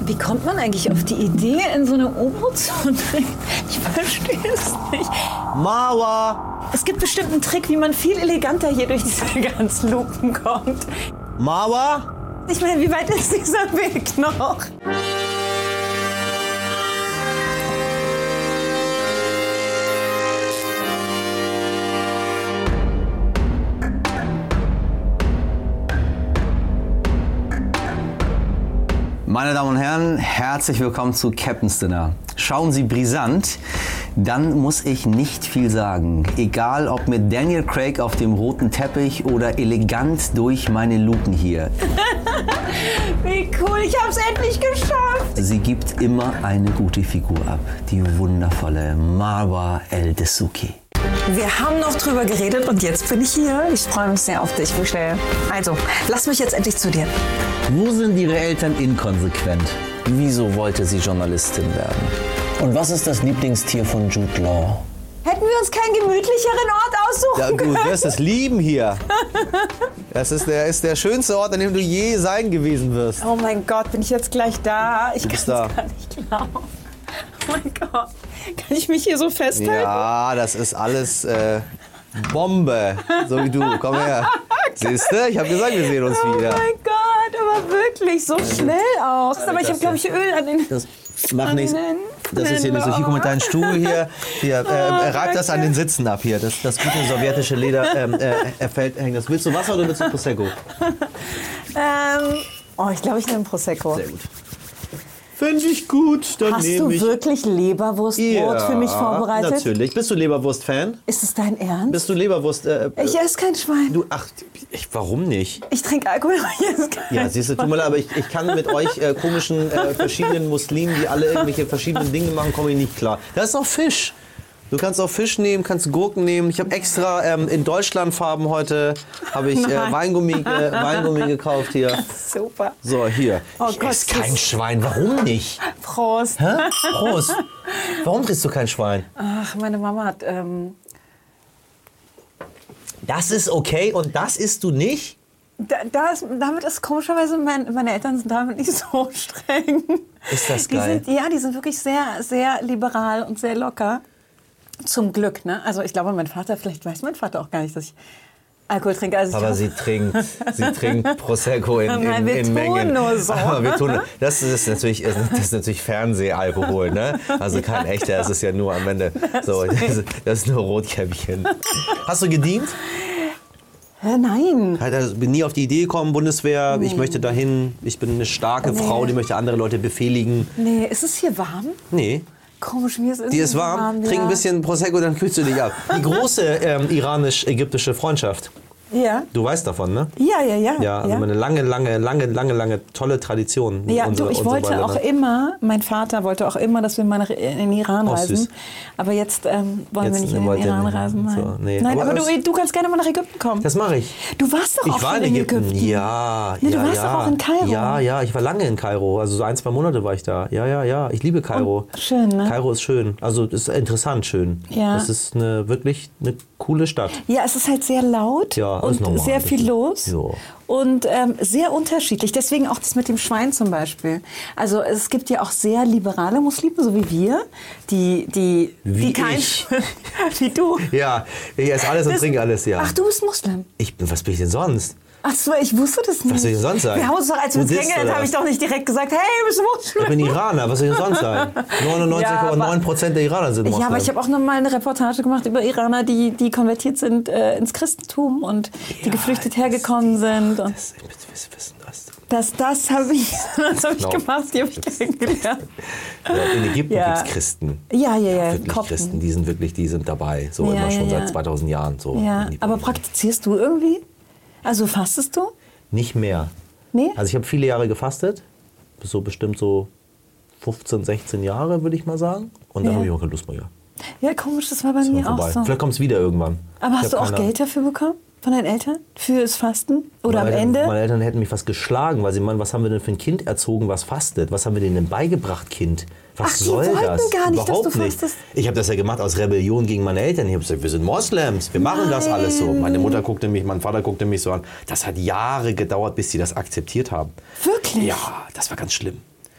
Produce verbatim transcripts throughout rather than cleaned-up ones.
Wie kommt man eigentlich auf die Idee, in so eine Omo zu trinken? Ich verstehe es nicht. Marwa! Es gibt bestimmt einen Trick, wie man viel eleganter hier durch diese ganzen Lupen kommt. Marwa? Ich meine, wie weit ist dieser Weg noch? Meine Damen und Herren, herzlich willkommen zu Captain's Dinner. Schauen Sie brisant, dann muss ich nicht viel sagen. Egal ob mit Daniel Craig auf dem roten Teppich oder elegant durch meine Lupen hier. Wie cool, ich hab's endlich geschafft. Sie gibt immer eine gute Figur ab. Die wundervolle Marwa El Dessouky. Wir haben noch drüber geredet und jetzt bin ich hier. Ich freue mich sehr auf dich, Michelle. Also, lass mich jetzt endlich zu dir. Wo sind Ihre Eltern inkonsequent? Wieso wollte sie Journalistin werden? Und was ist das Lieblingstier von Jude Law? Hätten wir uns keinen gemütlicheren Ort aussuchen Ja, können? du wirst es lieben hier. Das ist der, ist der schönste Ort, an dem du je sein gewesen wirst. Oh mein Gott, bin ich jetzt gleich da? Ich Du kann bist es da. gar nicht glauben. Oh mein Gott. Kann ich mich hier so festhalten? Ja, das ist alles äh, Bombe. So wie du. Komm her. Siehst du? Ich habe gesagt, wir sehen uns Oh wieder. mein Gott, aber wirklich so schnell auch. Aber ich habe, glaube ich, Öl an den... Das macht nichts. an den- Das ist hier nicht so. Hier, guck mit deinem Stuhl hier. Hier, äh, äh, reib das an den Sitzen ab hier. Das, das gute sowjetische Leder ähm, äh, er fällt hängen. Das willst du Wasser oder willst du Prosecco? Ähm, oh, ich glaube, ich nehme Prosecco. Sehr gut. Finde ich gut. Dann Hast nehme du ich. wirklich Leberwurstbrot für mich vorbereitet? Natürlich. Bist du Leberwurst-Fan? Ist es dein Ernst? Bist du Leberwurst? Äh, Ich esse kein Schwein. Du, ach, ich, warum nicht? Ich trinke Alkohol, aber ich esse kein Ja, siehst du, tut mir leid, aber ich, ich kann mit euch äh, komischen äh, verschiedenen Muslimen, die alle irgendwelche verschiedenen Dinge machen, komme ich nicht klar. Das ist auch Fisch. Du kannst auch Fisch nehmen, kannst Gurken nehmen. Ich habe extra ähm, in Deutschlandfarben heute habe ich äh, Nein. Weingummi, äh, Weingummi gekauft hier. Super. So, hier. Oh ich Gott, esse kein das- Schwein. Warum nicht? Prost. Hä? Prost. Warum isst du kein Schwein? Ach, meine Mama hat... Ähm, Das ist okay und das isst du nicht? da, das, damit ist komischerweise, mein, meine Eltern sind damit nicht so streng. Ist das Die geil? sind, ja, die sind wirklich sehr, sehr liberal und sehr locker. Zum Glück, ne? Also ich glaube, mein Vater, vielleicht weiß mein Vater auch gar nicht, dass ich Alkohol trinke. Also ich Aber glaube- sie trinkt, sie trinkt Prosecco in, in, Nein, wir in tun Mengen. nur so. Aber wir tun, das ist natürlich, das ist natürlich Fernsehalkohol, ne? Also kein echter, das ist ja nur am Ende so, das ist, das ist nur Rotkäppchen. Hast du gedient? Hä, nein. Also bin nie auf die Idee gekommen, Bundeswehr, ich möchte dahin, ich bin eine starke Nee. Frau, die möchte andere Leute befehligen. Nee, ist es hier warm? Nee. Komisch, mir ist es Die ist warm, trink ja. ein bisschen Prosecco, dann kühlst du dich ab. Die große ähm, iranisch-ägyptische Freundschaft, Ja. du weißt davon, ne? Ja, ja, ja. Ja, also eine lange, lange, lange, lange, lange tolle Tradition. Ja, unsere- du, ich unsere wollte beiden auch Länder. immer, mein Vater wollte auch immer, dass wir mal nach, in den Iran Oh, reisen. süß. Aber jetzt ähm, wollen Jetzt wir nicht in den wollt ihr Iran nicht. reisen. Nein, So, nee. Nein Aber aber, es- du, du kannst gerne mal nach Ägypten kommen. Das mache ich. Du warst doch auch Ich war schon in Ägypten. Ja, Nee, du ja, warst ja. doch auch in Kairo. Ja, ja, ich war lange in Kairo. Also so ein, zwei Monate war ich da. Ja, ja, ja. Ich liebe Kairo. Und schön, ne? Kairo ist schön. Also es ist interessant schön. Ja. Es ist eine, wirklich eine coole Stadt. Ja, es ist halt sehr laut Ja, ist und normal. sehr Das viel ist- los. Ja. Und ähm, sehr unterschiedlich. Deswegen auch das mit dem Schwein zum Beispiel. Also es gibt ja auch sehr liberale Muslime, so wie wir, die, die, Wie die kein, ich. wie du. Ja, ich esse alles und Das- trinke alles, ja. Ach, du bist Muslim. Ich bin, was bin ich denn sonst? Ach so, ich wusste das nicht. Was soll ich sonst sein? Wir haben uns doch, als wir uns Buddhist kennengelernt oder haben, ich was? doch nicht direkt gesagt, hey, du bist Muslim. Ich bin Iraner, was soll ich denn sonst sein? neunundneunzig Komma neun Prozent der Iraner sind Moslem. Ja, aber ich habe auch noch mal eine Reportage gemacht über Iraner, die, die konvertiert sind äh, ins Christentum und die Ja, geflüchtet das- hergekommen sind. Und Das, ich will wissen, was. das das habe ich, das hab ich Genau. gemacht, die habe ich kennengelernt. Ja, in Ägypten Ja. gibt es Christen. Ja, ja, ja. Wirklich Kopten. Christen, die sind wirklich, die sind dabei. So Ja, immer schon ja, seit ja. zweitausend Jahren. So Ja, in die aber Bibel. praktizierst du irgendwie? Also fastest du? Nicht mehr. Nee? Also ich habe viele Jahre gefastet. Bis so bestimmt so fünfzehn, sechzehn Jahre, würde ich mal sagen. Und dann Ja. habe ich auch keine Lust mehr. gehabt. Ja, komisch, das war bei Ist mir mal auch vorbei. so. Vielleicht kommt es wieder irgendwann. Aber Ich hast du hab auch keine- Geld dafür bekommen? Von deinen Eltern? Fürs Fasten? Oder am meine Ende? Eltern, meine Eltern hätten mich fast geschlagen, weil sie meinen, was haben wir denn für ein Kind erzogen, was fastet? Was haben wir denen denn beigebracht, Kind? Was Ach, die soll wollten das? gar nicht, dass Überhaupt du nicht. fastest. Ich habe das ja gemacht aus Rebellion gegen meine Eltern. Ich habe gesagt, wir sind Moslems, wir machen das alles so. Meine Mutter guckte mich, mein Vater guckte mich so an. Das hat Jahre gedauert, bis sie das akzeptiert haben. Wirklich? Ja, das war ganz schlimm.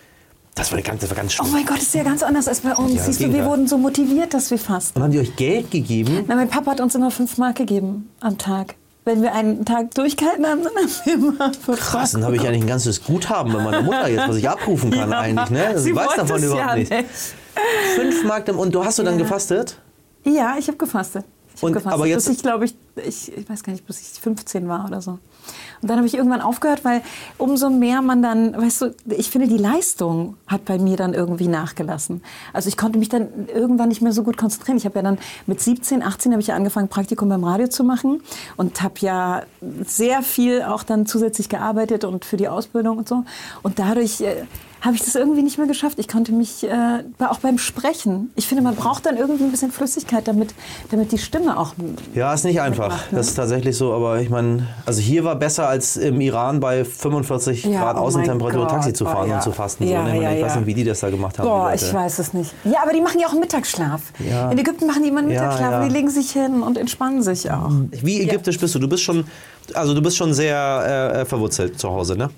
Das war ganz, das war ganz Oh schlimm. mein Gott, das ist ja ganz anders als bei uns. Ja, Siehst du, wir Gegenteil. wurden so motiviert, dass wir fasten. Und haben die euch Geld gegeben? Na, mein Papa hat uns immer fünf Mark gegeben am Tag. Wenn wir einen Tag durchgehalten haben, dann haben wir immer fünf Krass, Mark dann habe ich eigentlich ein ganzes Guthaben bei meiner Mutter jetzt, was ich abrufen kann Ja, eigentlich. Ne? sie Ich weiß wollte davon es überhaupt ja nicht. nicht. Fünf Mark im- und du hast du dann Ja. gefastet? Ja, ich habe gefastet. Ich Und- habe gefastet, aber jetzt- bis ich, glaube ich, ich, ich weiß gar nicht, bis ich fünfzehn war oder so. Und dann habe ich irgendwann aufgehört, weil umso mehr man dann, weißt du, ich finde, die Leistung hat bei mir dann irgendwie nachgelassen. Also ich konnte mich dann irgendwann nicht mehr so gut konzentrieren. Ich habe ja dann mit siebzehn, achtzehn habe ich ja angefangen, Praktikum beim Radio zu machen und habe ja sehr viel auch dann zusätzlich gearbeitet und für die Ausbildung und so. Und dadurch äh, habe ich das irgendwie nicht mehr geschafft. Ich konnte mich, äh, auch beim Sprechen, ich finde, man braucht dann irgendwie ein bisschen Flüssigkeit, damit, damit die Stimme auch... Ja, ist nicht einfach. Mitmacht, ne? Das ist tatsächlich so, aber ich meine, also hier war besser als im Iran bei fünfundvierzig Ja, Grad oh Außentemperatur mein Taxi Gott, zu fahren oh ja. und zu fasten. Ja, so, ne? ja, Ich weiß ja. nicht, wie die das da gemacht haben. Boah, die ich Leute. weiß es nicht. Ja, aber die machen ja auch einen Mittagsschlaf. Ja. In Ägypten machen die immer einen Ja, Mittagsschlaf. ja. Die legen sich hin und entspannen sich auch. Wie ägyptisch bist du? Du bist schon, also du bist schon sehr äh, verwurzelt zu Hause, ne?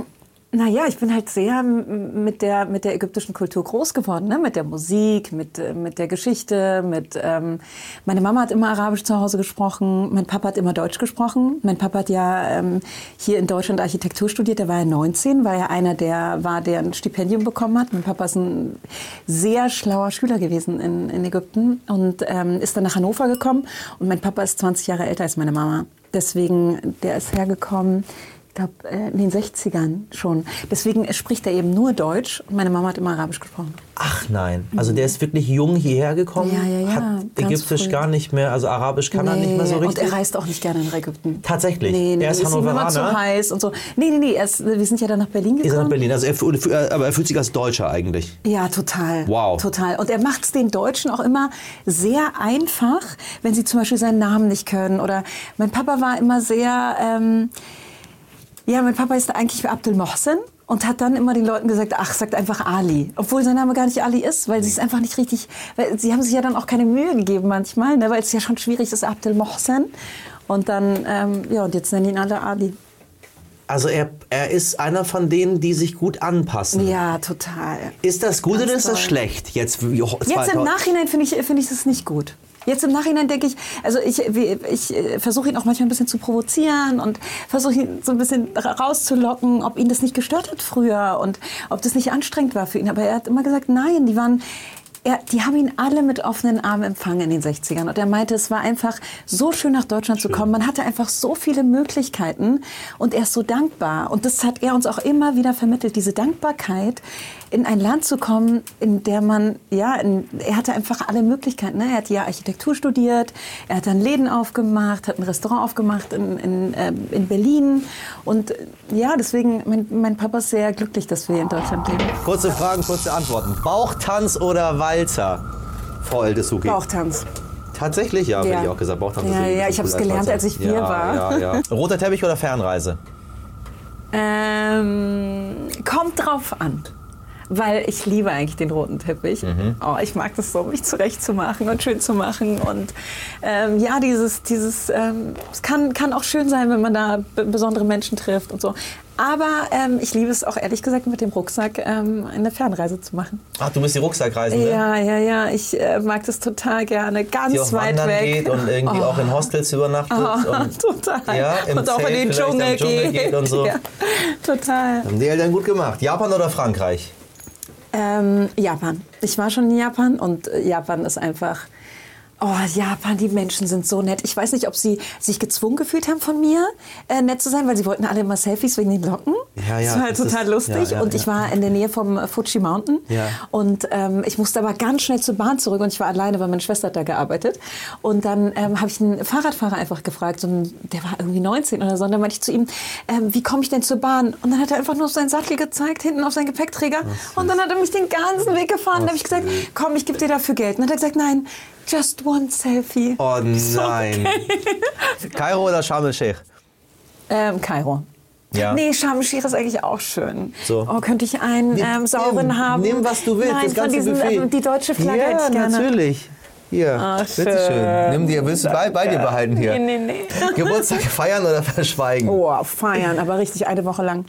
Naja, ich bin halt sehr m- mit der, mit der ägyptischen Kultur groß geworden, ne? Mit der Musik, mit, äh, mit der Geschichte, mit, ähm, meine Mama hat immer Arabisch zu Hause gesprochen, mein Papa hat immer Deutsch gesprochen. Mein Papa hat ja ähm, hier in Deutschland Architektur studiert, der war ja neunzehn, war ja einer, der war, der ein Stipendium bekommen hat. Mein Papa ist ein sehr schlauer Schüler gewesen in, in Ägypten und ähm, ist dann nach Hannover gekommen und mein Papa ist zwanzig Jahre älter als meine Mama. Deswegen, der ist hergekommen, ich glaube, in den sechzigern schon. Deswegen spricht er eben nur Deutsch und meine Mama hat immer Arabisch gesprochen. Ach nein, also der ist wirklich jung hierher gekommen, Ja, ja, ja, hat ganz Ägyptisch früh. gar nicht mehr, also Arabisch kann er nicht mehr so Und richtig. er reist auch nicht gerne nach Ägypten. Tatsächlich? Nee, nee, Er ist ihm immer Hannoveraner? zu heiß und so. Nee, nee, nee, er ist, wir sind ja dann nach Berlin Ihr seid gekommen. nach Berlin, also er, fühlt- fühlt- aber er fühlt sich als Deutscher eigentlich. Ja, total. Wow. Total. Und er macht es den Deutschen auch immer sehr einfach, wenn sie zum Beispiel seinen Namen nicht können. Oder mein Papa war immer sehr, ähm, ja, mein Papa ist eigentlich Abdel Mohsen und hat dann immer den Leuten gesagt, ach, sagt einfach Ali. Obwohl sein Name gar nicht Ali ist, weil sie es einfach nicht richtig, weil sie haben sich ja dann auch keine Mühe gegeben manchmal, ne, weil es ja schon schwierig ist, Abdel Mohsen. Und dann, ähm, ja, und jetzt nennen ihn alle Ali. Also er, er ist einer von denen, die sich gut anpassen. Ja, total. Ist das gut Ganz oder ist das toll. schlecht? Jetzt, Jetzt im Nachhinein finde ich, finde ich das nicht gut. Jetzt im Nachhinein denke ich, also ich, wie- ich äh, versuche ihn auch manchmal ein bisschen zu provozieren und versuche ihn so ein bisschen ra- rauszulocken, ob ihn das nicht gestört hat früher und ob das nicht anstrengend war für ihn. Aber er hat immer gesagt, nein, die waren... Er, die haben ihn alle mit offenen Armen empfangen in den sechzigern. Und er meinte, es war einfach so schön, nach Deutschland zu kommen. Man hatte einfach so viele Möglichkeiten und er ist so dankbar. Und das hat er uns auch immer wieder vermittelt, diese Dankbarkeit, in ein Land zu kommen, in der man, ja, in, er hatte einfach alle Möglichkeiten. Ne? Er hat ja Architektur studiert, er hat dann Läden aufgemacht, hat ein Restaurant aufgemacht in, in, äh, in Berlin. Und äh, ja, deswegen, mein, mein Papa ist sehr glücklich, dass wir in Deutschland leben. Kurze Fragen, kurze Antworten. Bauchtanz oder Walzer, Frau El-Dessouky? Bauchtanz. Tatsächlich? Ja, Ja. hätte ich auch gesagt. Bauchtanz ist Ja, irgendwie ja, so ich cool hab's als gelernt, Walzer. als ich vier ja, war. Ja, ja. Roter Teppich oder Fernreise? Ähm, kommt drauf an. Weil ich liebe eigentlich den roten Teppich. Oh, ich mag das so, mich zurechtzumachen und schön zu machen. Und ähm, ja, dieses, dieses, ähm, es kann, kann auch schön sein, wenn man da b- besondere Menschen trifft und so. Aber ähm, ich liebe es auch ehrlich gesagt mit dem Rucksack ähm, eine Fernreise zu machen. Ach, du bist die Rucksackreisende? Ja, ja, ja. Ich äh, mag das total gerne. Ganz Die auch weit wandern weg. geht und irgendwie auch in Hostels übernachtet. Oh, und, total. Ja, im und auch Zelt in den vielleicht am Dschungel, Dschungel geht. geht und so. Ja, total. Haben die Eltern gut gemacht. Japan oder Frankreich? Ähm, Japan. Ich war schon in Japan und äh, Japan ist einfach... Oh, Japan, die Menschen sind so nett. Ich weiß nicht, ob sie sich gezwungen gefühlt haben von mir, äh, nett zu sein, weil sie wollten alle immer Selfies wegen den Locken. Ja, ja, das war halt das total ist- lustig. ja, ja, und ich ja. war in der Nähe vom äh, Fuji Mountain. Ja. Und ähm, ich musste aber ganz schnell zur Bahn zurück und ich war alleine, weil meine Schwester hat da gearbeitet. Und dann ähm, habe ich einen Fahrradfahrer einfach gefragt, so ein, der war irgendwie neunzehn oder so. Und dann meinte ich zu ihm, ähm, wie komme ich denn zur Bahn? Und dann hat er einfach nur auf seinen Sattel gezeigt, hinten auf seinen Gepäckträger. Und dann hat er mich den ganzen Weg gefahren. Dann habe ich gesagt, komm, ich gebe dir dafür Geld. Und dann hat er gesagt, nein, just one selfie. Oh nein. Kairo oder Sharm el-Sheikh? Ähm, Kairo. Ja. Nee, Sharm el-Sheikh ist eigentlich auch schön. So. Oh, könnte ich einen ähm, sauren nimm, haben? Nimm, was du willst, Nein, das ganze von diesen, Buffet. äh, die deutsche Flagge ja, hätte ich gerne. natürlich. Hier, Ach, bitteschön. schön. Nimm dir, willst du bei, bei dir behalten hier? Nee, nee, nee. Geburtstag feiern oder verschweigen? Oh, feiern, aber richtig eine Woche lang.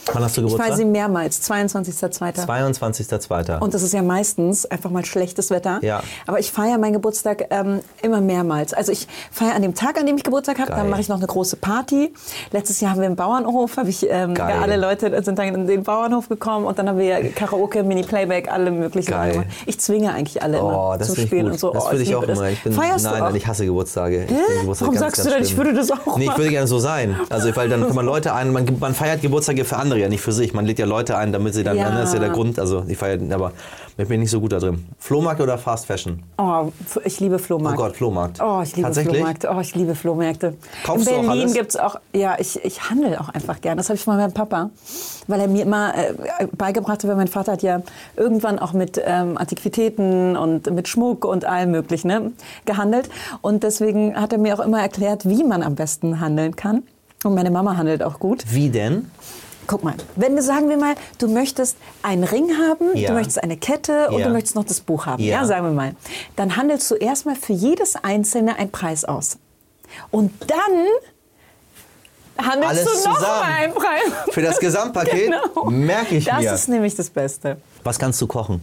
Wann hast du Ich Geburtstag? feiere sie mehrmals, zweiundzwanzigster zweiter zweiundzwanzigster zweiter Und das ist ja meistens einfach mal schlechtes Wetter. Ja. Aber ich feiere meinen Geburtstag ähm, immer mehrmals. Also ich feiere an dem Tag, an dem ich Geburtstag habe, dann mache ich noch eine große Party. Letztes Jahr haben wir im Bauernhof, habe ich, ähm, Geil. ja, alle Leute sind dann in den Bauernhof gekommen und dann haben wir Karaoke, Mini-Playback, alle möglichen. Geil. Ich zwinge eigentlich alle Oh, immer das zum finde ich Spielen gut. und so. Das Oh, würde ich liebe auch das. immer. Ich bin, Feierst nein, du auch? nein, ich hasse Geburtstage. Ich finde Geburtstag Warum ganz, sagst ganz du denn, ich schlimm. würde das auch Nee, ich machen? würde gerne so sein. Also, weil dann kann man Leute ein, man, man feiert Geburtstage für andere, ja nicht für sich. Man lädt ja Leute ein, damit sie dann, Ja. das ist ja der Grund. Also, ich feiere, aber ich bin nicht so gut da drin. Flohmarkt oder Fast Fashion? Oh, ich liebe Oh Flohmarkt. Gott, Flohmarkt. Oh, ich liebe Tatsächlich? Flohmärkte. Oh, ich liebe Flohmärkte. Kaufst du In auch Berlin alles? gibt's auch, ja, ich, ich handle auch einfach gern. Das habe ich von meinem Papa, weil er mir immer äh, beigebracht hat, weil mein Vater hat ja irgendwann auch mit ähm, Antiquitäten und mit Schmuck und allem Möglichen ne, gehandelt. Und deswegen hat er mir auch immer erklärt, wie man am besten handeln kann. Und meine Mama handelt auch gut. Wie denn? Guck mal, wenn du, sagen wir mal, du möchtest einen Ring haben, Ja. du möchtest eine Kette und Ja. du möchtest noch das Buch haben, Ja. ja, sagen wir mal, dann handelst du erstmal für jedes einzelne einen Preis aus. Und dann handelst Alles du noch zusammen. mal einen Preis. Für das Gesamtpaket Genau. merke ich Das mir. ist nämlich das Beste. Was kannst du kochen?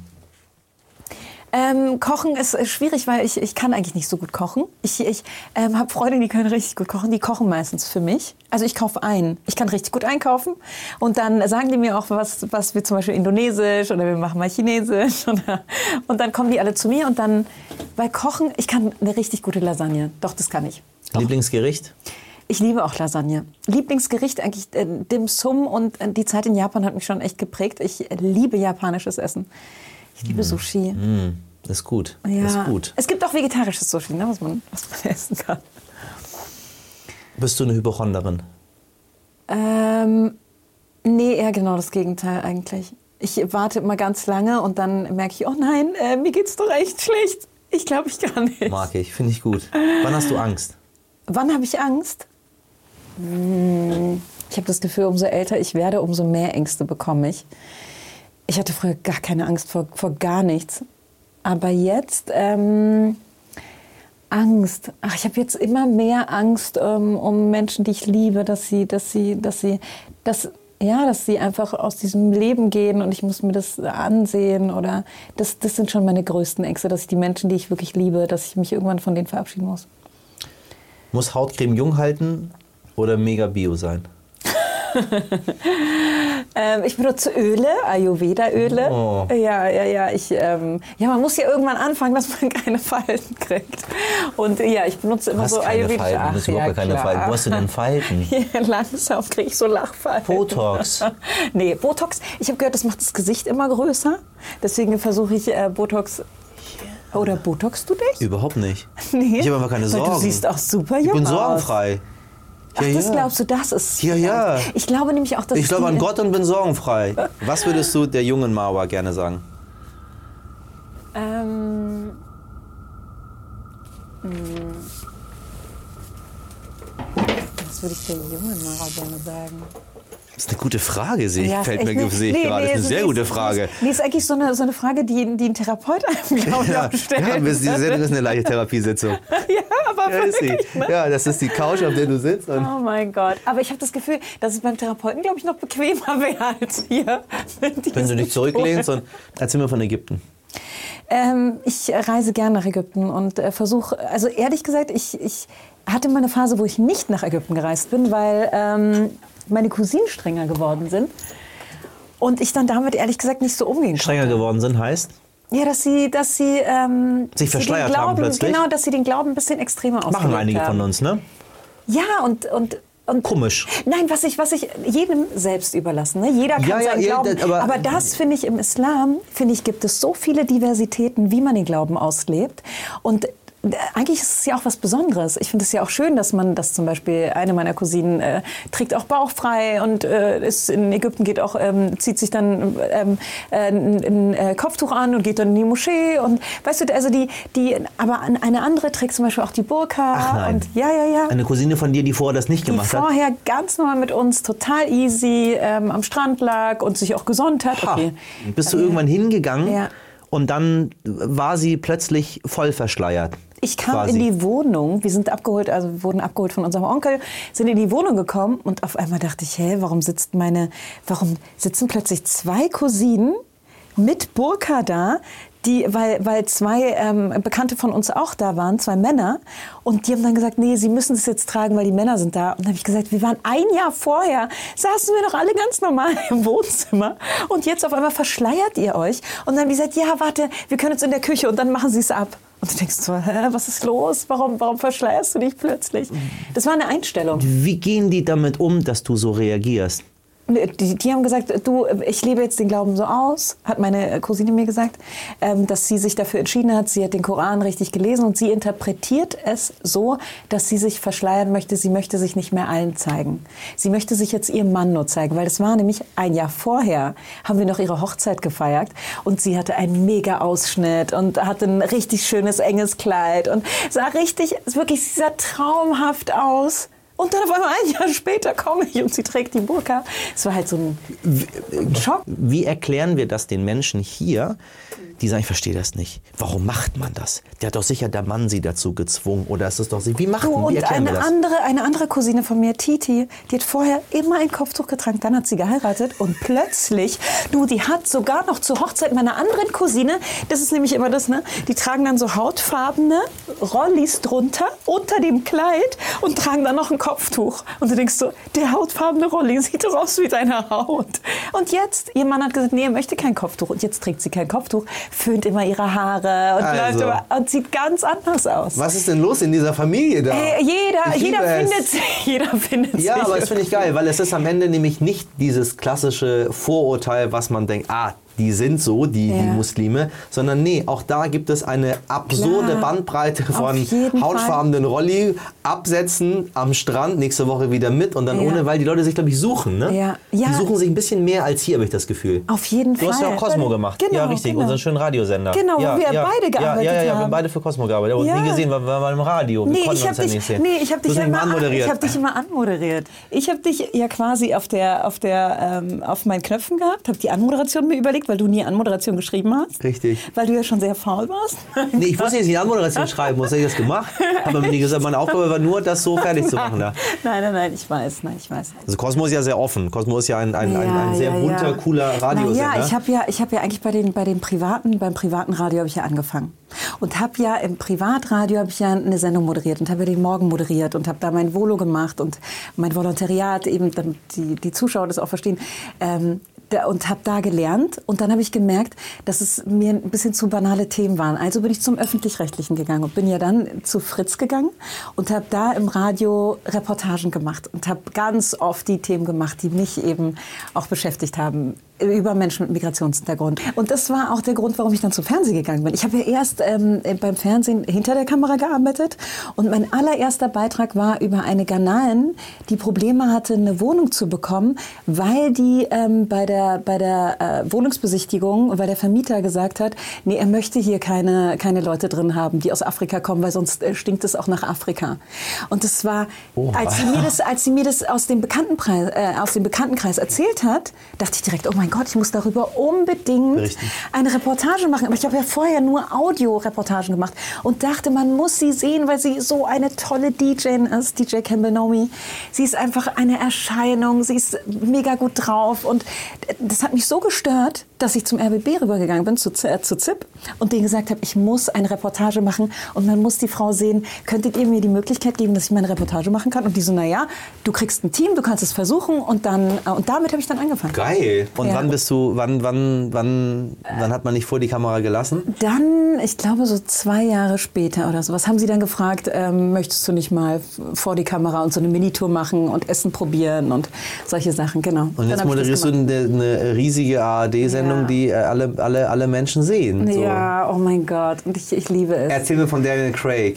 Ähm, kochen ist äh, schwierig, weil ich, ich kann eigentlich nicht so gut kochen. Ich, ich ähm, habe Freunde, die können richtig gut kochen. Die kochen meistens für mich. Also ich kaufe ein. Ich kann richtig gut einkaufen. Und dann sagen die mir auch, was, was wir zum Beispiel indonesisch oder wir machen mal chinesisch. Oder, und dann kommen die alle zu mir und dann, bei Kochen, ich kann eine richtig gute Lasagne. Doch, das kann ich. Doch. Lieblingsgericht? Ich liebe auch Lasagne. Lieblingsgericht eigentlich äh, Dim Sum und äh, die Zeit in Japan hat mich schon echt geprägt. Ich äh, liebe japanisches Essen. Ich liebe Sushi. Mm, ist gut. Ja. Ist gut. Es gibt auch vegetarisches Sushi, ne, was, man, was man essen kann. Bist du eine Hypochonderin? Ähm, nee, eher genau das Gegenteil eigentlich. Ich warte immer ganz lange und dann merke ich, oh nein, äh, mir geht's doch echt schlecht. Ich glaube, ich kann nicht. Mag ich, finde ich gut. Wann hast du Angst? Wann habe ich Angst? Hm, ich habe das Gefühl, umso älter ich werde, umso mehr Ängste bekomme ich. Ich hatte früher gar keine Angst vor, vor gar nichts. Aber jetzt, ähm, Angst. Ach, ich habe jetzt immer mehr Angst ähm, um Menschen, die ich liebe, dass sie, dass sie, dass sie, dass, ja, dass sie einfach aus diesem Leben gehen und ich muss mir das ansehen oder das, das sind schon meine größten Ängste, dass ich die Menschen, die ich wirklich liebe, dass ich mich irgendwann von denen verabschieden muss. Muss Hautcreme jung halten oder mega bio sein? ähm, ich benutze Öle, Ayurveda-Öle. Oh. Ja, ja, ja. Ich, ähm, ja, man muss ja irgendwann anfangen, dass man keine Falten kriegt. Und ja, ich benutze immer Du hast so keine Ayurveda. Falten, du hast überhaupt keine klar. Falten. Wo hast du denn Falten? Ja, langsam kriege ich so Lachfalten. Botox. Nee, Botox. Ich habe gehört, das macht das Gesicht immer größer. Deswegen versuche ich äh, Botox. Oder botoxst du dich? Überhaupt nicht. Nee. Ich habe einfach keine Weil Sorgen. Du siehst auch super jung Ich bin aus. sorgenfrei. Ach, Ja, das ja. glaubst du, das ist Ja, ja. Ich glaube nämlich auch, dass Ich es glaube die- an Gott und bin sorgenfrei. Was würdest du der jungen Marwa gerne sagen? Ähm, mh. Was würde ich der jungen Mara gerne sagen? Das ist eine gute Frage, sehe ich, Ja, ist fällt echt mir eine- sehe ich nee, gerade. nee, Das ist eine so- sehr nee, gute ist- Frage. Nee, ist eigentlich so eine, so eine Frage, die, die ein Therapeut einem, glaube ich, Ja, auch stellt. ja, diese Sendung ist eine leichte Therapiesitzung. Ja, aber Ja, ist sie. wirklich, ne? Ja, das ist die Couch, auf der du sitzt. Und Oh mein Gott. Aber ich habe das Gefühl, dass es beim Therapeuten, glaube ich, noch bequemer wäre als hier. wenn du dich zurücklehnst, und erzähl mir von Ägypten. Ähm, ich reise gern nach Ägypten und äh, versuche, also ehrlich gesagt, ich, ich hatte mal eine Phase, wo ich nicht nach Ägypten gereist bin, weil ähm, meine Cousinen strenger geworden sind und ich dann damit ehrlich gesagt nicht so umgehen konnte. Strenger geworden sind heißt? Ja, dass sie, dass sie ähm, Sich dass sie verschleiert den haben Glauben, plötzlich? Genau, dass sie den Glauben ein bisschen extremer ausgelebt Machen einige haben. von uns, ne? Ja, und, und, und Komisch. Nein, was ich, was ich jedem selbst überlassen. Ne? Jeder kann Ja, ja, seinen ja, Glauben. das- aber- Aber, das finde ich im Islam, finde ich, gibt es so viele Diversitäten, wie man den Glauben auslebt. Und äh, eigentlich ist es ja auch was Besonderes. Ich finde es ja auch schön, dass man, dass zum Beispiel eine meiner Cousinen äh, trägt auch bauchfrei und äh, ist in Ägypten geht auch, ähm, zieht sich dann ähm, äh, ein, ein äh, Kopftuch an und geht dann in die Moschee und weißt du, also die, die, aber eine andere trägt zum Beispiel auch die Burka. Ach nein. Und ja, ja, ja. Eine Cousine von dir, die vorher das nicht Die gemacht hat. vorher ganz normal mit uns, total easy, ähm, am Strand lag und sich auch gesonnt hat. Ha. Okay. Bist du irgendwann hingegangen Ja. und dann war sie plötzlich voll verschleiert. Ich kam quasi. in die Wohnung, wir sind abgeholt, also wir wurden abgeholt von unserem Onkel, sind in die Wohnung gekommen und auf einmal dachte ich, hä, warum sitzt meine, warum sitzen plötzlich zwei Cousinen mit Burka da, die, weil, weil zwei ähm, Bekannte von uns auch da waren, zwei Männer, und die haben dann gesagt, nee, sie müssen es jetzt tragen, weil die Männer sind da. Und dann habe ich gesagt, wir waren ein Jahr vorher, saßen wir doch alle ganz normal im Wohnzimmer und jetzt auf einmal verschleiert ihr euch. Und dann haben die gesagt, ja, warte, wir können jetzt in der Küche und dann machen sie es ab. Und du denkst so, hä, was ist los? Warum, warum verschleierst du dich plötzlich? Das war eine Einstellung. Wie gehen die damit um, dass du so reagierst? Die, die haben gesagt, du, ich lebe jetzt den Glauben so aus, hat meine Cousine mir gesagt, ähm, dass sie sich dafür entschieden hat. Sie hat den Koran richtig gelesen und sie interpretiert es so, dass sie sich verschleiern möchte. Sie möchte sich nicht mehr allen zeigen. Sie möchte sich jetzt ihrem Mann nur zeigen, weil das war nämlich ein Jahr vorher, haben wir noch ihre Hochzeit gefeiert und sie hatte einen mega Ausschnitt und hatte ein richtig schönes, enges Kleid und sah richtig, wirklich, sie sah traumhaft aus. Und dann auf einmal ein Jahr später komme ich und sie trägt die Burka. Es war halt so ein Schock. Wie erklären wir das den Menschen hier, die sagen, ich verstehe das nicht. Warum macht man das? Der hat doch sicher der Mann sie dazu gezwungen. Oder ist es doch sie? Wie macht man? Wie Und erklären wir eine das? andere, eine andere Cousine von mir, Titi, die hat vorher immer ein Kopftuch getragen. Dann hat sie geheiratet und plötzlich, du, die hat sogar noch zur Hochzeit meiner anderen Cousine, das ist nämlich immer das, ne? Die tragen dann so hautfarbene Rollis drunter, unter dem Kleid und tragen dann noch ein Kopftuch. Und du denkst so, der hautfarbene Rolli sieht doch aus wie deine Haut. Und jetzt, ihr Mann hat gesagt, nee, er möchte kein Kopftuch. Und jetzt trägt sie kein Kopftuch, föhnt immer ihre Haare und, Also. läuft immer, und sieht ganz anders aus. Was ist denn los in dieser Familie da? Äh, jeder, Ich jeder liebe es. findet sich. Jeder findet Ja, sich. aber das finde ich geil, weil es ist am Ende nämlich nicht dieses klassische Vorurteil, was man denkt, ah, die sind so, die, Ja. die Muslime, sondern nee, auch da gibt es eine absurde Klar. Bandbreite Auf von jeden hautfarbenen Rolli, absetzen am Strand, nächste Woche wieder mit und dann Ja. ohne, weil die Leute sich, glaube ich, suchen. Ne? Ja. Ja. Die suchen sich ein bisschen mehr als hier, habe ich das Gefühl. Auf jeden Du Fall. hast ja auch Cosmo gemacht. Genau, ja, richtig, genau. unseren schönen Radiosender. Genau, wo ja, wir ja, beide gearbeitet ja, ja, ja, wir haben. haben beide für Cosmo gearbeitet. Aber Ja. nie gesehen, weil wir waren im Radio. Wir Nee, konnten ich uns habe ja dich, nicht sehen. nee, ich hab Du dich, hast ja mich mal immer, anmoderiert. ich hab dich immer anmoderiert. Ich habe dich ja quasi auf, der, auf, der, ähm, auf meinen Knöpfen gehabt, habe die Anmoderation mir überlegt, weil du nie Anmoderation geschrieben hast. Richtig. Weil du ja schon sehr faul warst. Nee, ich wusste nicht, dass ich die Anmoderation schreiben muss. Habe ich das gemacht? Habe mir nie gesagt, meine Aufgabe war nur, das so fertig zu machen. Da. Nein, nein, nein, ich weiß, nein, ich weiß. Also Cosmo ist ja sehr offen. Cosmo ist ja ein, ein, ein, ein sehr ja, bunter, ja. cooler Radiosender. Naja, ich habe ja, ich hab ja eigentlich bei den, bei den privaten, beim privaten Radio habe ich ja angefangen. Und habe ja im Privatradio habe ich ja eine Sendung moderiert und habe ja den Morgen moderiert und habe da mein Volo gemacht und mein Volontariat, eben damit die, die Zuschauer das auch verstehen. Ähm, Da, und habe da gelernt und dann habe ich gemerkt, dass es mir ein bisschen zu banale Themen waren. Also bin ich zum Öffentlich-Rechtlichen gegangen und bin ja dann zu Fritz gegangen und habe da im Radio Reportagen gemacht und habe ganz oft die Themen gemacht, die mich eben auch beschäftigt haben über Menschen mit Migrationshintergrund. Und das war auch der Grund, warum ich dann zum Fernsehen gegangen bin. Ich habe ja erst ähm, beim Fernsehen hinter der Kamera gearbeitet und mein allererster Beitrag war über eine Ghanain, die Probleme hatte, eine Wohnung zu bekommen, weil die ähm, bei der, bei der äh, Wohnungsbesichtigung, weil der Vermieter gesagt hat, nee, er möchte hier keine, keine Leute drin haben, die aus Afrika kommen, weil sonst äh, stinkt es auch nach Afrika. Und das war, Oh. als sie mir das, als sie mir das aus dem Bekanntenpreis, äh, aus dem Bekanntenkreis erzählt hat, dachte ich direkt, oh mein Gott, ich muss darüber unbedingt Berichten. eine Reportage machen. Aber ich habe ja vorher nur Audio-Reportagen gemacht und dachte, man muss sie sehen, weil sie so eine tolle D J ist, D J Campbell Nomi. Sie ist einfach eine Erscheinung, sie ist mega gut drauf und das hat mich so gestört, dass ich zum R B B rübergegangen bin, zu, äh, zu Z I P und denen gesagt habe, ich muss eine Reportage machen und man muss die Frau sehen, könntet ihr mir die Möglichkeit geben, dass ich meine Reportage machen kann? Und die so, naja, du kriegst ein Team, du kannst es versuchen und dann, äh, und damit habe ich dann angefangen. Geil. Und Ja. wann bist du, wann, wann, wann, wann hat man dich vor die Kamera gelassen? Dann, ich glaube so zwei Jahre später oder so, was haben sie dann gefragt, ähm, möchtest du nicht mal vor die Kamera und so eine Minitour machen und Essen probieren und solche Sachen, genau. Und jetzt moderierst du eine, eine riesige A R D-Sendung, Ja. die äh, alle, alle, alle Menschen sehen. So. Ja, oh mein Gott, und ich, ich liebe es. Erzähl mir von Daniel Craig.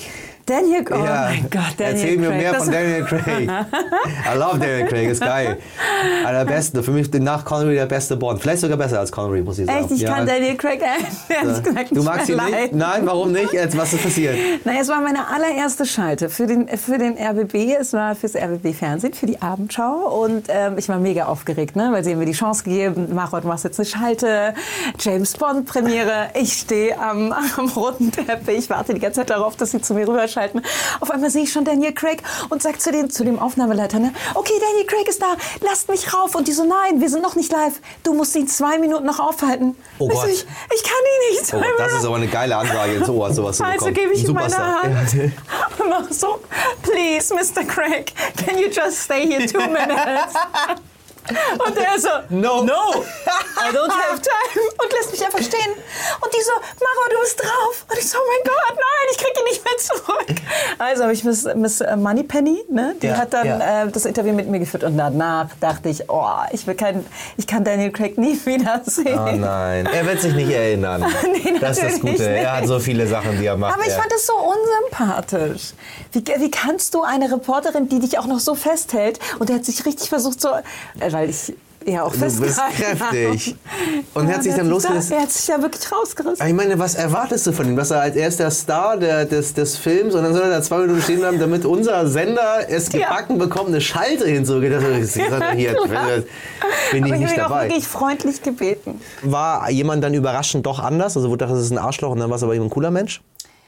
Daniel, oh Ja. mein Gott, Daniel Erzähl mir Craig. mehr Das- von Daniel Craig. I love Daniel Craig, ist geil. Einer der besten, für mich nach Connery der beste Bond. Vielleicht sogar besser als Connery, muss ich sagen. Echt, ich Ja. kann Daniel Craig ehrlich gesagt Du nicht magst ihn mehr nicht? leiden. Nein, warum nicht? Jetzt, was ist passiert? Na, es war meine allererste Schalte für den, für den R B B. Es war fürs R B B-Fernsehen, für die Abendschau. Und ähm, ich war mega aufgeregt, ne? Weil sie haben mir die Chance gegeben, Maro, du machst jetzt eine Schalte, James Bond-Premiere. Ich stehe am, am roten Teppich, warte die ganze Zeit darauf, dass sie zu mir rüberschalten. Auf einmal sehe ich schon Daniel Craig und sage zu, den, zu dem Aufnahmeleiter, ne? Okay, Daniel Craig ist da, lasst mich rauf. Und die so, nein, wir sind noch nicht live. Du musst ihn zwei Minuten noch aufhalten. Oh ich Gott. So, ich, ich kann ihn nicht. Oh, das ist aber eine geile Ansage ins Ohr, sowas zu Also bekommen. gebe ich Ein ihm meine Superstar. Hand und mach so, please, Mister Craig, can you just stay here two minutes? Und der so, No. no, I don't have time. Und lässt mich einfach stehen. Und die so, Maro, du bist drauf. Und ich so, oh mein Gott, nein, ich krieg ihn nicht mehr zurück. Also habe ich Miss, Miss Moneypenny, ne? Die Ja, hat dann ja. äh, das Interview mit mir geführt. Und danach dachte ich, oh, ich, will kein, ich kann Daniel Craig nie wiedersehen. Oh nein, er wird sich nicht erinnern. Nee, das ist das natürlich Gute. nicht. Er hat so viele Sachen, die er macht. Aber ich er. fand es so unsympathisch. Wie, wie kannst du eine Reporterin, die dich auch noch so festhält, und er hat sich richtig versucht so, äh, weil ich ja auch Du bist festgehalten kräftig. habe. Und Ja, er hat sich der dann da, losgerissen. Er hat sich ja wirklich rausgerissen. Ich meine, was erwartest du von ihm? Dass er als erster Star der, des, des Films und dann soll er da zwei Minuten stehen bleiben, damit unser Sender es Ja. gebacken bekommt, eine Schalte hinzugehen. Das ist hier, klar. bin ich Aber nicht ich habe ihn auch dabei. wirklich freundlich gebeten. War jemand dann überraschend doch anders? Also, wo dachte, das ist ein Arschloch und dann war es aber eben ein cooler Mensch?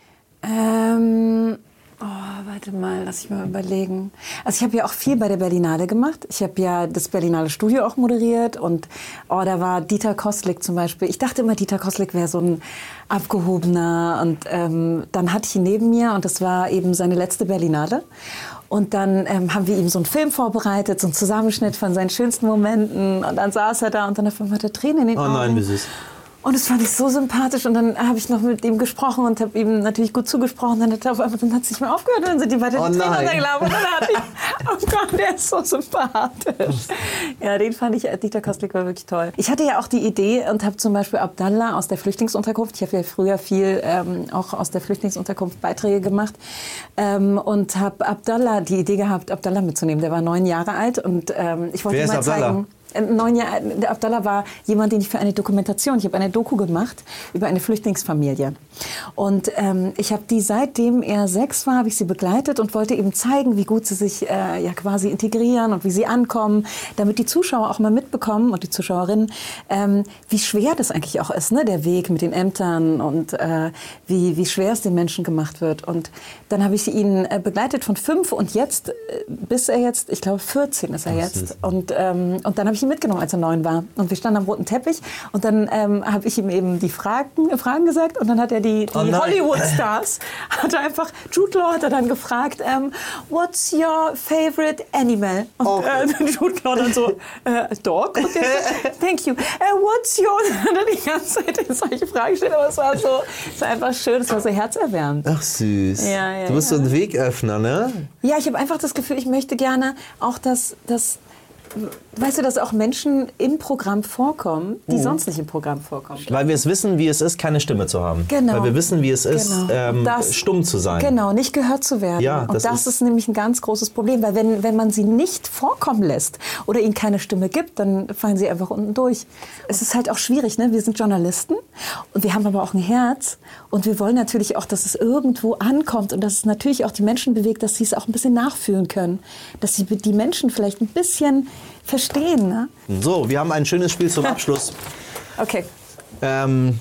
Ähm, oh, warte mal, lass ich mal überlegen. Also ich habe ja auch viel bei der Berlinale gemacht. Ich habe ja das Berlinale Studio auch moderiert und oh, da war Dieter Kostlik zum Beispiel. Ich dachte immer, Dieter Kostlik wäre so ein abgehobener und ähm, dann hatte ich ihn neben mir und das war eben seine letzte Berlinale. Und dann ähm, haben wir ihm so einen Film vorbereitet, so einen Zusammenschnitt von seinen schönsten Momenten und dann saß er da und dann auf einmal hat er Tränen in den Oh Augen. nein, wie süß. Und das fand ich so sympathisch. Und dann habe ich noch mit ihm gesprochen und habe ihm natürlich gut zugesprochen. Dann hat er auf einmal, dann hat es nicht mehr aufgehört. Dann sind die weiter Oh die Tränen nein. runtergelaufen. Und dann hatte ich, oh Gott, der ist so sympathisch. Ja, den fand ich, Dieter Kostlik war wirklich toll. Ich hatte ja auch die Idee und habe zum Beispiel Abdallah aus der Flüchtlingsunterkunft, ich habe ja früher viel ähm, auch aus der Flüchtlingsunterkunft Beiträge gemacht, ähm, und habe Abdallah die Idee gehabt, Abdallah mitzunehmen. Der war neun Jahre alt und ähm, ich wollte Wer ihm ist mal Abdallah? zeigen. Neun Jahre, der Abdallah war jemand, den ich für eine Dokumentation, ich habe eine Doku gemacht über eine Flüchtlingsfamilie. Und ähm, ich habe die, seitdem er sechs war, habe ich sie begleitet und wollte eben zeigen, wie gut sie sich äh, ja quasi integrieren und wie sie ankommen, damit die Zuschauer auch mal mitbekommen und die Zuschauerinnen, ähm, wie schwer das eigentlich auch ist, ne, der Weg mit den Ämtern und äh, wie, wie schwer es den Menschen gemacht wird. Und dann habe ich ihn äh, begleitet von fünf und jetzt, äh, bis er jetzt, ich glaube vierzehn ist er jetzt. Und, ähm, und dann habe ich ihn mitgenommen, als er neun war. Und wir standen am roten Teppich und dann ähm, habe ich ihm eben die Fragen, Fragen gesagt und dann hat er die, die Oh nein. Hollywood-Stars, hat er einfach, Jude Law hat er dann gefragt, ähm, what's your favorite animal? Und Oh. äh, Jude Law dann so, äh, dog? Und der so, thank you. Uh, what's your... Und dann die ganze Zeit solche Fragen gestellt, aber es war so, es war einfach schön, es war so herzerwärmend. Ach süß. Ja, ja, du bist ja. so ein Wegöffner, ne? Ja, ich habe einfach das Gefühl, ich möchte gerne auch, dass, dass weißt du, dass auch Menschen im Programm vorkommen, die sonst nicht im Programm vorkommen. Weil wir es wissen, wie es ist, keine Stimme zu haben. Genau. Weil wir wissen, wie es ist, Genau. ähm, Das- stumm zu sein. Genau, nicht gehört zu werden. Ja, und das das, ist- ist, nämlich ein ganz großes Problem, weil wenn, wenn man sie nicht vorkommen lässt oder ihnen keine Stimme gibt, dann fallen sie einfach unten durch. Es ist halt auch schwierig, ne? Wir sind Journalisten und wir haben aber auch ein Herz und wir wollen natürlich auch, dass es irgendwo ankommt und dass es natürlich auch die Menschen bewegt, dass sie es auch ein bisschen nachfühlen können, dass sie die Menschen vielleicht ein bisschen verstehen. Ne? So, wir haben ein schönes Spiel zum Abschluss. Okay. ähm,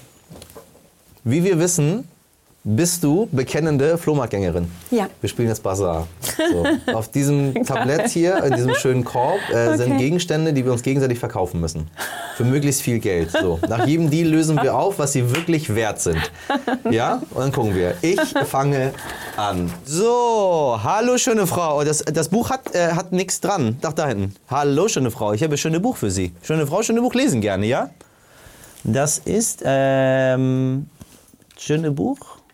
wie wir wissen, bist du bekennende Flohmarktgängerin. Ja. Wir spielen jetzt Basar. So. Auf diesem Tablett hier, in diesem schönen Korb, äh, sind Okay. Gegenstände, die wir uns gegenseitig verkaufen müssen. Für möglichst viel Geld. So. Nach jedem Deal lösen wir auf, was sie wirklich wert sind. Ja? Und dann gucken wir. Ich fange an. So, hallo schöne Frau. Das, das Buch hat, äh, hat nichts dran. Doch, da hinten. Hallo schöne Frau, ich habe ein schönes Buch für Sie. Schöne Frau, schöne Buch lesen gerne, ja? Das ist, ähm, schöne Buch.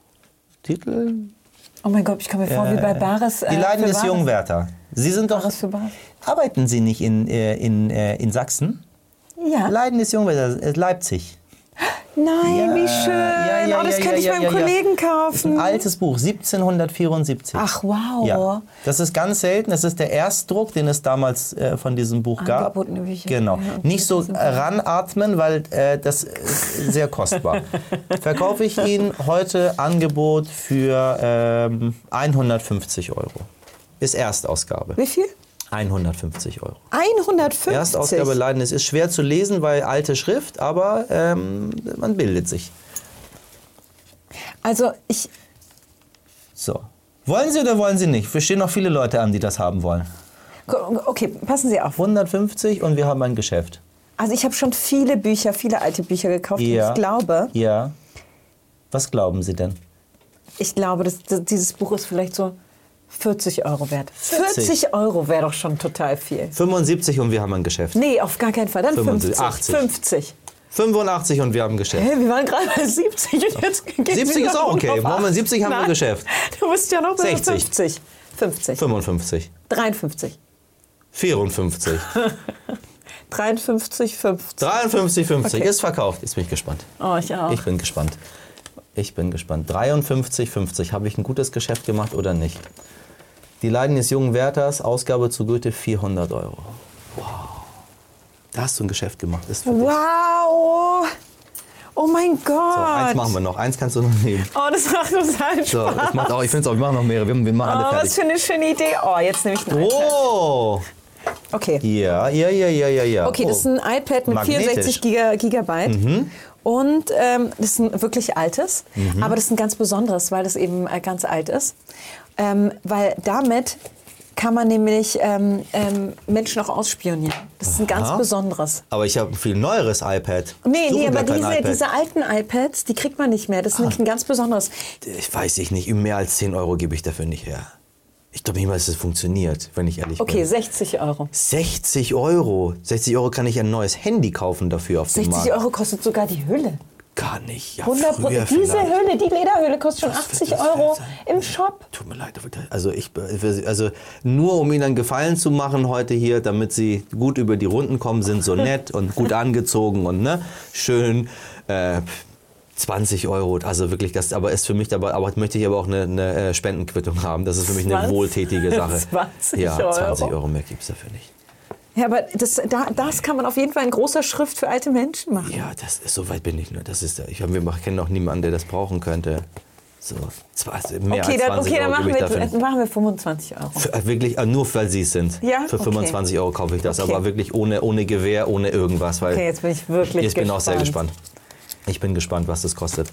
Titel? Oh mein Gott, ich komme mir vor wie bei Bares. Die Leiden für des Bares. jungen Werther. Sie sind doch. Bares für Bares. Arbeiten Sie nicht in, äh, in, äh, in Sachsen? Ja. Leiden des jungen Werther, äh, Leipzig. Nein, Ja, wie schön. ja, ja, oh, das ja, könnte ja, ich ja, meinem ja, ja. Kollegen Das ist kaufen. ein altes Buch, siebzehnhundertvierundsiebzig. Ach, wow. Ja, das ist ganz selten. Das ist der Erstdruck, den es damals äh, von diesem Buch gab. Angebotene Bücher. Genau. Ja, und Nicht so das sind- ranatmen, weil äh, das ist sehr kostbar. Verkaufe ich Ihnen heute Angebot für ähm, hundertfünfzig Euro. Ist Erstausgabe. Wie viel? hundertfünfzig Euro. hundertfünfzig. Erstausgabe Leiden. Es ist schwer zu lesen, weil alte Schrift, aber ähm, man bildet sich. Also ich, So. Wollen Sie oder wollen Sie nicht? Wir stehen noch viele Leute an, die das haben wollen. okay, passen Sie auf. hundertfünfzig und wir haben ein Geschäft. Also ich habe schon viele Bücher, viele alte Bücher gekauft. Ja. Und ich glaube, Ja. Was glauben Sie denn? ich glaube, dass, dass dieses Buch ist vielleicht so vierzig Euro wert. vierzig? vierzig Euro wäre doch schon total viel. fünfundsiebzig und wir haben ein Geschäft. Nee, auf gar keinen Fall. Dann fünfundsiebzig, fünfzig. achtzig. fünfzig. fünfundachtzig und wir haben ein Geschäft. Hä, wir waren gerade bei siebzig und jetzt gehen siebzig Sie ist noch auch okay. auf Machen wir siebzig, haben wir Nein, Geschäft. Du bist ja noch bei sechzig. fünfzig. fünfzig. fünfundfünfzig. dreiundfünfzig. vierundfünfzig. dreiundfünfzig, fünfzig. dreiundfünfzig, fünfzig. Okay. Ist verkauft. Jetzt bin ich gespannt. Oh, ich auch. Ich bin gespannt. Ich bin gespannt. dreiundfünfzig, fünfzig. Habe ich ein gutes Geschäft gemacht oder nicht? Die Leiden des jungen Wärters, Ausgabe zu Goethe, vierhundert Euro. Wow. Da hast du ein Geschäft gemacht. Ist für dich. Wow. Oh mein Gott. So, eins machen wir noch. Eins kannst du noch nehmen. Oh, das macht total Spaß. So, das macht auch, ich finde es auch, wir machen noch mehrere. Wir, wir machen alle Oh, was fertig. für eine schöne Idee. Oh, jetzt nehme ich ein iPad. Oh! Okay. Ja, ja, ja, ja, ja, ja. Okay, das ist oh. ein iPad mit Magnetisch. vierundsechzig Giga, Gigabyte. Und ähm, das ist ein wirklich altes, aber das ist ein ganz besonderes, weil das eben äh, ganz alt ist. Ähm, weil damit kann man nämlich ähm, ähm, Menschen auch ausspionieren. Das ist ein ganz Aha. besonderes. Aber ich habe ein viel neueres iPad. Nee, Suchen nee, wir aber kein diese, iPad. diese alten iPads, die kriegt man nicht mehr. Das ist nämlich ein ganz besonderes. Ich weiß ich nicht, mehr als zehn Euro gebe ich dafür nicht her. Ich glaube nicht mal, dass es funktioniert, wenn ich ehrlich Okay, bin. sechzig Euro. sechzig Euro. sechzig Euro kann ich ein neues Handy kaufen dafür auf dem sechzig Markt. Euro kostet sogar die Hülle. Gar nicht. Ja, hundert früher Prozent. Diese vielleicht. Hülle, die Lederhülle kostet schon Das achtzig wird- das Euro wird sein. im Shop. Tut mir leid, also ich, also nur um Ihnen einen Gefallen zu machen heute hier, damit Sie gut über die Runden kommen, sind so nett und gut angezogen und ne, schön äh, zwanzig Euro, also wirklich das, aber ist für mich dabei, aber möchte ich aber auch eine, eine Spendenquittung haben, das ist für mich eine zwanzig wohltätige Sache. zwanzig ja, zwanzig Euro. Euro mehr gibt es dafür nicht. Ja, aber das, da, das kann man auf jeden Fall in großer Schrift für alte Menschen machen. Ja, das ist, so weit bin ich nur. Das ist, ich, wir kennen noch niemanden, der das brauchen könnte. So, zwanzig, mehr Okay, als dann, zwanzig okay, dann Euro machen gebe ich wir, dafür. dann machen wir fünfundzwanzig Euro. Für, äh, wirklich, äh, nur weil Sie es sind. Ja? Für Okay. fünfundzwanzig Euro kaufe ich das, Okay. aber wirklich ohne, ohne Gewehr, ohne irgendwas. Weil Okay, jetzt bin ich wirklich ich bin gespannt. auch sehr gespannt. Ich bin gespannt, was das kostet.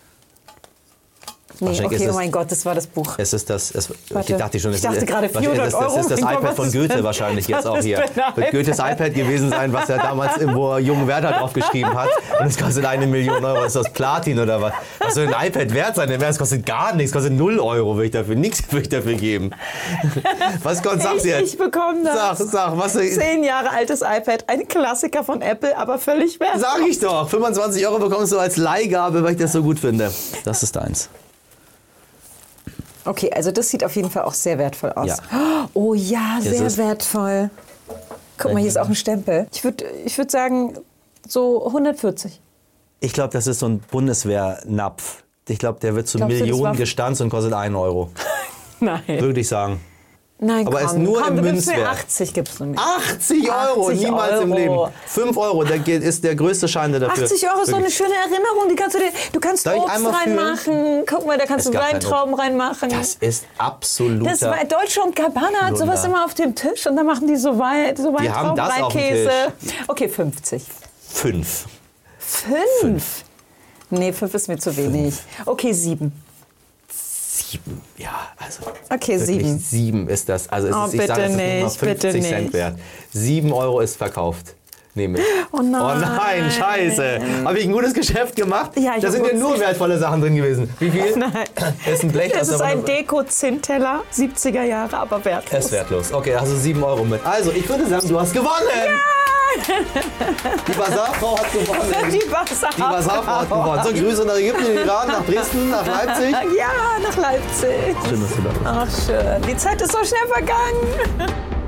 Nee, Wahrscheinlich okay, ist oh es- mein Gott, das war das Buch. Es ist das, es, Warte. ich dachte schon, Ich es dachte ist, gerade wahrscheinlich vierhundert ist das, das ist das Euro. Mein iPad Gott, von was Goethe ist wahrscheinlich jetzt auch das hier. für ein Wird Goethes iPad gewesen sein, was er damals irgendwo Jungen Werther draufgeschrieben hat. Und es kostet eine Million Euro. Ist das Platin oder was? Was soll ein iPad wert sein? Es kostet gar nichts. Es kostet null Euro, will ich dafür. Nichts will ich dafür geben. Was Gott sagt Ich, jetzt? ich bekomme das. Sag, sag, was Zehn Jahre altes iPad, ein Klassiker von Apple, aber völlig wert. sag ich doch. fünfundzwanzig Euro bekommst du als Leihgabe, weil ich das so gut finde. Das ist deins. Okay, also das sieht auf jeden Fall auch sehr wertvoll aus. Ja. Oh ja, Ist sehr es? wertvoll. Guck mal, hier ist auch ein Stempel. Ich würde ich würd sagen, so hundertvierzig. Ich glaube, das ist so ein Bundeswehrnapf. Ich glaube, der wird zu Glaubst du, das Millionen war- gestanzt und kostet einen Euro. Nein. Würde ich sagen. Nein, Aber komm, es ist nur komm, im du gibst mir Münzwert. achtzig gibst du mir. achtzig Euro, achtzig niemals im Euro. Leben. fünf Euro, der geht- ist der größte Schein der dafür. achtzig Euro ist so eine Wirklich. schöne Erinnerung. Die kannst du, dir, du kannst Darf ich Obst einmal fühlen? reinmachen. Guck mal, da kannst Es du gab kein Weintrauben reinmachen. Das ist absoluter... Das war Deutsche und Gabbana hat sowas Wunder. immer auf dem Tisch und dann machen die so, Wein, so Die haben Weintrauben, das auf dem Käse. Tisch. Okay, fünfzig. Fünf. Fünf? Nee, fünf ist mir zu wenig. Okay, sieben. Sieben, ja, also... Okay, wirklich sieben. Sieben ist das. Also es Oh, ist, ich sage, es ist bitte nicht mal nicht, bitte fünfzig Cent nicht. wert. Sieben Euro ist verkauft. Nehme ich. Oh nein. Oh nein, scheiße. Habe ich ein gutes Geschäft gemacht? Ja, ich da hab sind ja gutes nur wertvolle Sachen drin gewesen. Wie viel? Nein. Das ist ein Blech. Das ist aber ein nur- Deko-Zinnteller, siebziger Jahre, aber wertlos. Er ist wertlos. Okay, also sieben Euro mit. Also, ich würde sagen, du hast gewonnen. Die Basarfrau hat gewonnen. Die Wasser. Die Basarfrau hat gewonnen. So, Grüße nach Ägypten, in den Iran, nach Dresden, nach Leipzig. Ja, nach Leipzig. Schön, dass du da bist. Ach, schön. Die Zeit ist so schnell vergangen.